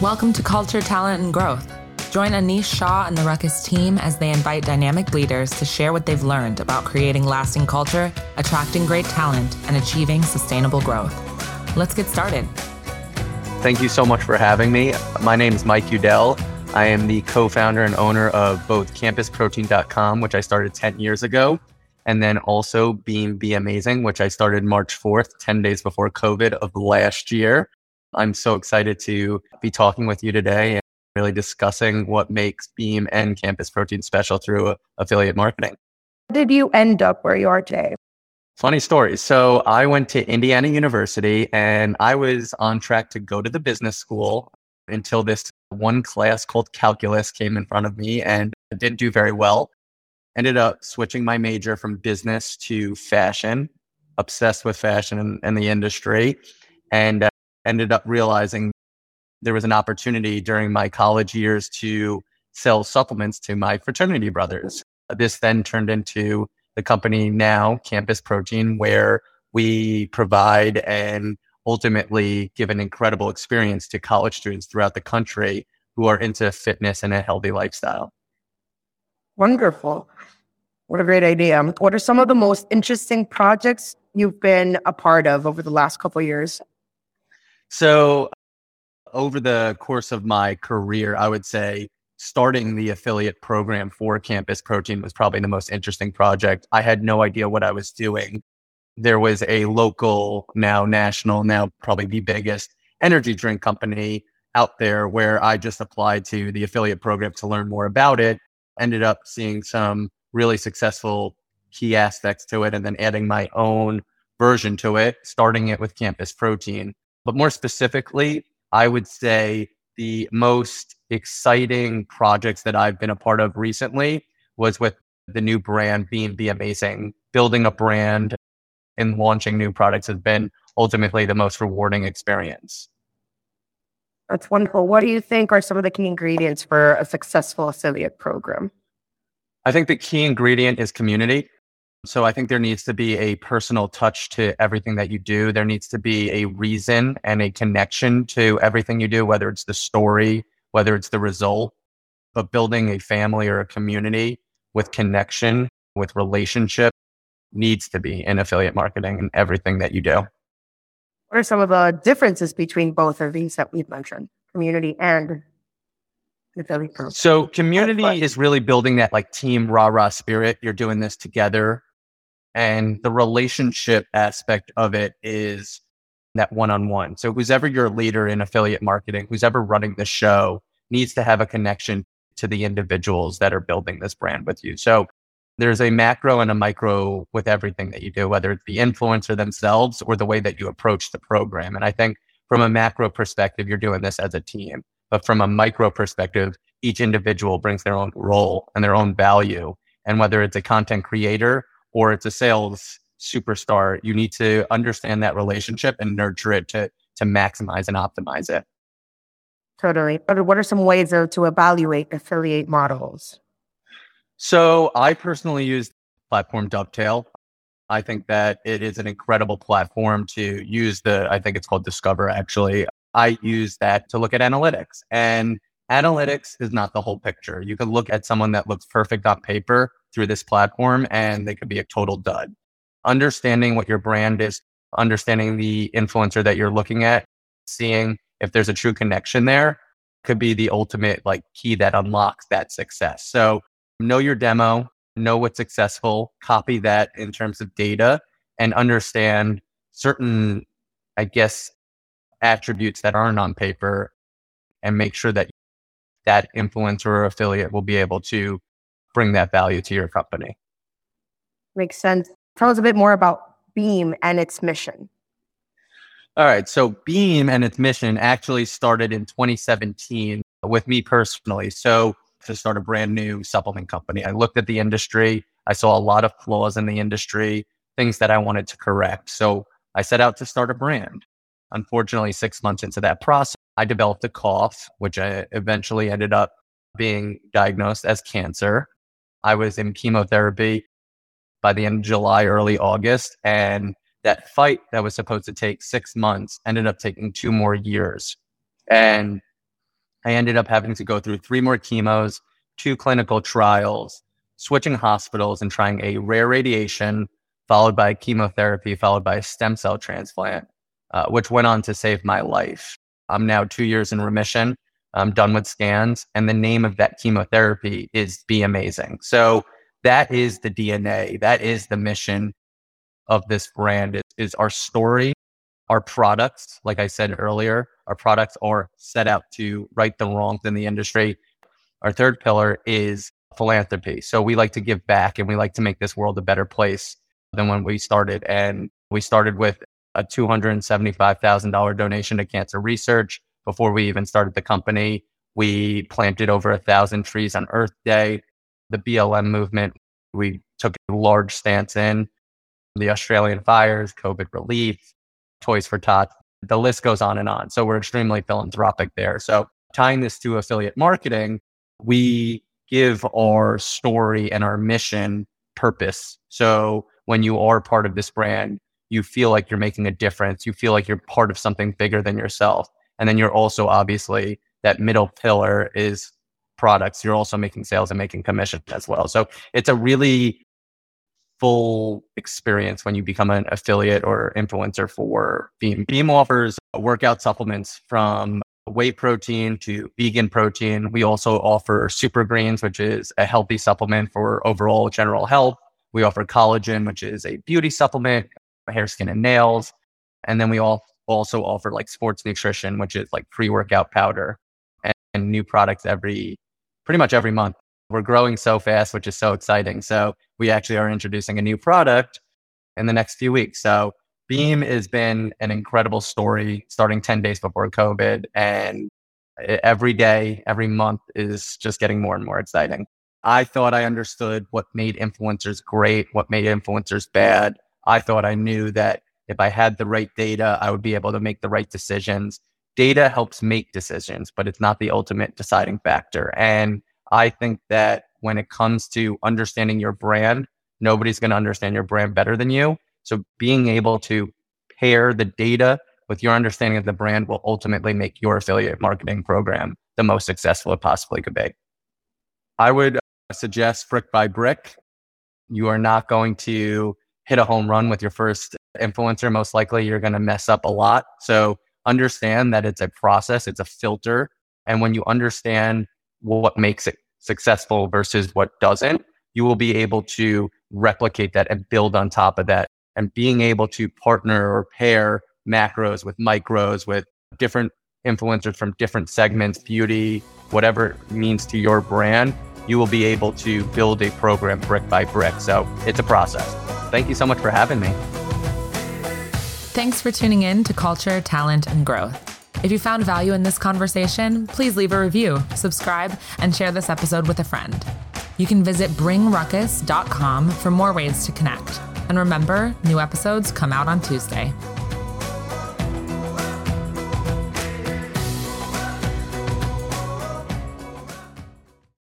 Welcome to Culture, Talent, and Growth. Join Anish Shah and the Ruckus team as they invite dynamic leaders to share what they've learned about creating lasting culture, attracting great talent, and achieving sustainable growth. Let's get started. Thank you so much for having me. My name is Mike Udell. I am the co-founder and owner of both CampusProtein.com, which I started 10 years ago, and then also Beam Be Amazing, which I started March 4th, 10 days before COVID of last year. I'm so excited to be talking with you today and really discussing what makes Beam and Campus Protein special through affiliate marketing. How did you end up where you are today? Funny story. So I went to Indiana University and I was on track to go to the business school until this one class called calculus came in front of me and I didn't do very well. Ended up switching my major from business to fashion, obsessed with fashion and the industry, and ended up realizing there was an opportunity during my college years to sell supplements to my fraternity brothers. This then turned into the company now, Campus Protein, where we provide and ultimately give an incredible experience to college students throughout the country who are into fitness and a healthy lifestyle. Wonderful. What a great idea. What are some of the most interesting projects you've been a part of over the last couple of years? So over the course of my career, I would say starting the affiliate program for Campus Protein was probably the most interesting project. I had no idea what I was doing. There was a local, now national, now probably the biggest energy drink company out there where I just applied to the affiliate program to learn more about it. Ended up seeing some really successful key aspects to it and then adding my own version to it, starting it with Campus Protein. But more specifically, I would say the most exciting projects that I've been a part of recently was with the new brand, Beam Be Amazing. Building a brand and launching new products has been ultimately the most rewarding experience. That's wonderful. What do you think are some of the key ingredients for a successful affiliate program? I think the key ingredient is community. So I think there needs to be a personal touch to everything that you do. There needs to be a reason and a connection to everything you do, whether it's the story, whether it's the result. But building a family or a community with connection, with relationship needs to be in affiliate marketing and everything that you do. What are some of the differences between both of these that we've mentioned, community and affiliate program? So community is really building that like team rah-rah spirit. You're doing this together. And the relationship aspect of it is that one-on-one. So who's ever your leader in affiliate marketing, who's ever running the show needs to have a connection to the individuals that are building this brand with you. So there's a macro and a micro with everything that you do, whether it's the influencer themselves or the way that you approach the program. And I think from a macro perspective, you're doing this as a team. But from a micro perspective, each individual brings their own role and their own value. And whether it's a content creator or it's a sales superstar, you need to understand that relationship and nurture it to maximize and optimize it. Totally. But what are some ways to evaluate affiliate models? So I personally use the platform Dovetail. I think that it is an incredible platform to use I think it's called Discover actually. I use that to look at analytics, and analytics is not the whole picture. You can look at someone that looks perfect on paper through this platform and they could be a total dud. Understanding what your brand is, understanding the influencer that you're looking at, seeing if there's a true connection there could be the ultimate like key that unlocks that success. So know your demo, know what's successful, copy that in terms of data and understand certain, I guess, attributes that aren't on paper and make sure that that influencer or affiliate will be able to bring that value to your company. Makes sense. Tell us a bit more about Beam and its mission. All right. So Beam and its mission actually started in 2017 with me personally. So to start a brand new supplement company, I looked at the industry. I saw a lot of flaws in the industry, things that I wanted to correct. So I set out to start a brand. Unfortunately, 6 months into that process, I developed a cough, which I eventually ended up being diagnosed as cancer. I was in chemotherapy by the end of July, early August. And that fight that was supposed to take 6 months ended up taking 2 more years. And I ended up having to go through 3 more chemos, 2 clinical trials, switching hospitals and trying a rare radiation, followed by chemotherapy, followed by a stem cell transplant, which went on to save my life. I'm now 2 years in remission. I'm done with scans. And the name of that chemotherapy is Be Amazing. So that is the DNA. That is the mission of this brand is our story, our products. Like I said earlier, our products are set out to right the wrongs in the industry. Our third pillar is philanthropy. So we like to give back and we like to make this world a better place than when we started. And we started with a $275,000 donation to cancer research. Before we even started the company, we planted over 1,000 trees on Earth Day. The BLM movement, we took a large stance in. The Australian fires, COVID relief, Toys for Tots, the list goes on and on. So we're extremely philanthropic there. So tying this to affiliate marketing, we give our story and our mission purpose. So when you are part of this brand, you feel like you're making a difference. You feel like you're part of something bigger than yourself. And then you're also obviously that middle pillar is products. You're also making sales and making commission as well. So it's a really full experience when you become an affiliate or influencer for Beam. Beam offers workout supplements from whey protein to vegan protein. We also offer Super Greens, which is a healthy supplement for overall general health. We offer collagen, which is a beauty supplement, hair, skin, and nails. And then we also offer like sports nutrition, which is like pre-workout powder and new products pretty much every month. We're growing so fast, which is so exciting. So we actually are introducing a new product in the next few weeks. So Beam has been an incredible story starting 10 days before COVID. And every day, every month is just getting more and more exciting. I thought I understood what made influencers great, what made influencers bad. I thought I knew that if I had the right data, I would be able to make the right decisions. Data helps make decisions, but it's not the ultimate deciding factor. And I think that when it comes to understanding your brand, nobody's going to understand your brand better than you. So being able to pair the data with your understanding of the brand will ultimately make your affiliate marketing program the most successful it possibly could be. I would suggest brick by brick. You are not going to hit a home run with your first influencer. Most likely you're going to mess up a lot. So understand that it's a process, it's a filter. And when you understand what makes it successful versus what doesn't, you will be able to replicate that and build on top of that. And being able to partner or pair macros with micros with different influencers from different segments, beauty, whatever it means to your brand, you will be able to build a program brick by brick. So it's a process. Thank you so much for having me. Thanks for tuning in to Culture, Talent, and Growth. If you found value in this conversation, please leave a review, subscribe, and share this episode with a friend. You can visit bringruckus.com for more ways to connect. And remember, new episodes come out on Tuesday.